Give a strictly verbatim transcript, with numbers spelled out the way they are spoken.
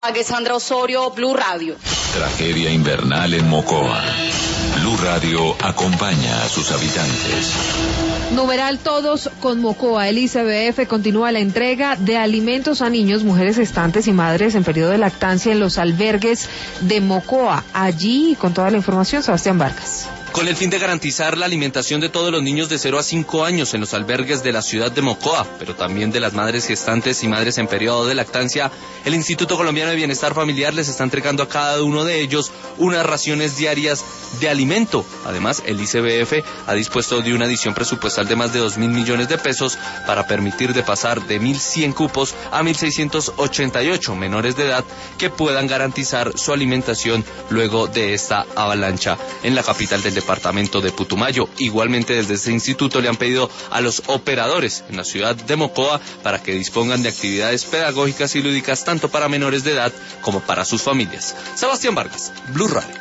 Alessandra Osorio, Blue Radio. Tragedia invernal en Mocoa. Blue Radio acompaña a sus habitantes. Numeral todos con Mocoa. El I C B F continúa la entrega de alimentos a niños, mujeres gestantes y madres en periodo de lactancia en los albergues de Mocoa. Allí, con toda la información, Sebastián Vargas. Con el fin de garantizar la alimentación de todos los niños de cero a cinco años en los albergues de la ciudad de Mocoa, pero también de las madres gestantes y madres en periodo de lactancia, el Instituto Colombiano de Bienestar Familiar les está entregando a cada uno de ellos unas raciones diarias de alimento. Además, el I C B F ha dispuesto de una adición presupuestal de más de dos mil millones de pesos para permitir de pasar de mil cien cupos a mil seiscientos ochenta y ocho menores de edad que puedan garantizar su alimentación luego de esta avalancha en la capital del departamento. departamento de Putumayo. Igualmente desde este instituto le han pedido a los operadores en la ciudad de Mocoa para que dispongan de actividades pedagógicas y lúdicas tanto para menores de edad como para sus familias. Sebastián Vargas, Blue Radio.